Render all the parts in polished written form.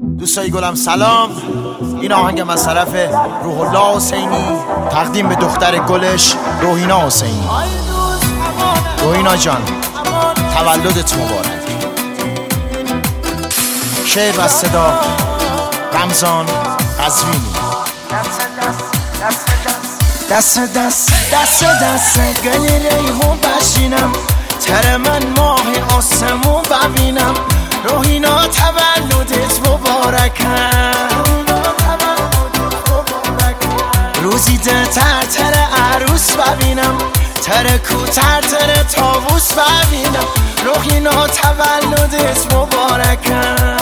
دوستای گلم سلام. این آهنگ از طرف روح الله حسینی تقدیم به دختر گلش روحینا حسینی. روحینا جان تولدت مبارک. شعر و صدا رمضان قزوینی. دست دست دست دست گل ریحون بشینم، تر من ماه آسمون ببینم. روحینا تولدت مبارکم، روزی دتر تر عروس ببینم، تر کوتر تر طاووس ببینم. روحینا تولدت مبارکم،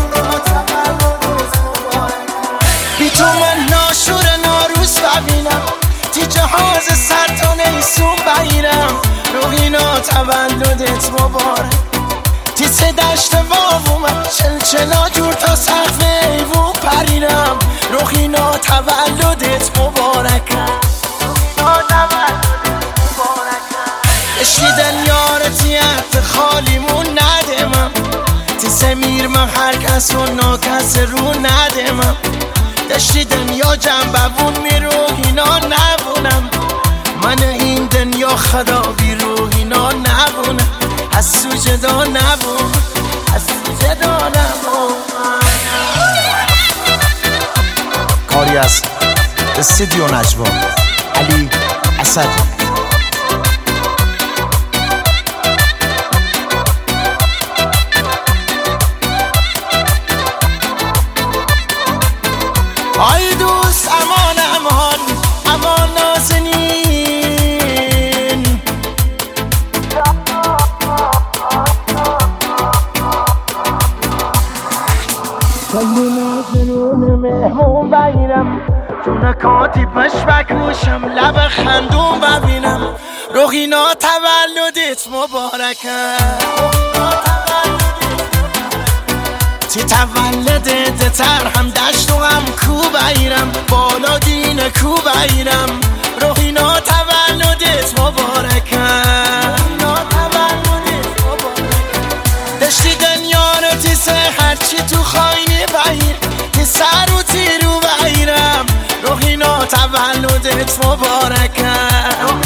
بی تو من ناشور ناروس ببینم، تی جهاز سر تا نیسون بگیرم. روحینا تولدت مبارک، تی سه دشت واوومم چلچلا جور تا سقف ایوون پرینم. روحینا تولدت مبارکم، اشیدن یارتی حد خالیمون ندمم، تی سمیر من هر کس و ناکس رو ندمم. دشتی دنیا جنببون می روحینا نبونم، من این دنیا خدا بی روحینا نبونم. از سو جدا نبون، از سو جدا نبون. کاری از استودیو نجوا علی اسد. آی دوست امان امان امان نازنین، کلی نازنون مهمون بگیرم، جونکاتی پش بکوشم لب خندون ببینم. روحینا تولدت مبارکم، تی تولدت تر هم دشت و هم کو بگیرم، بالا دین کو بگیرم. روحینا تولدت مبارکم، دشتی دنیا رو تی سه هرچی تو خواهی بگیر، تی سر و تیرو بگیرم. روحینا تولدت مبارکم،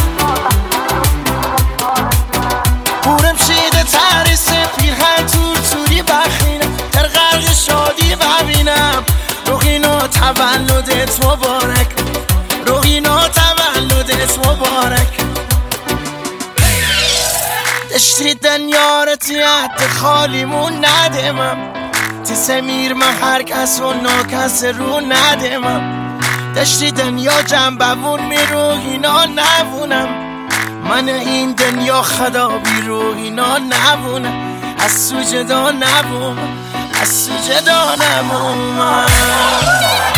پورم شیده تریس پیرهن تور توری بخینم، در غرق شادی ببینم. روحینا تولدت مبارک، روحینا تولدت مبارک. دشتی دنیا رو تی حد خالیمون ندمم، تی سمیر من هر کس و ناکس رو ندمم. دشتی دنیا جنببون می روحینا نبونم، من این دنیا خدا بی روحینا نبونم. از سو جدا نبونم، از سو جدا نبونم.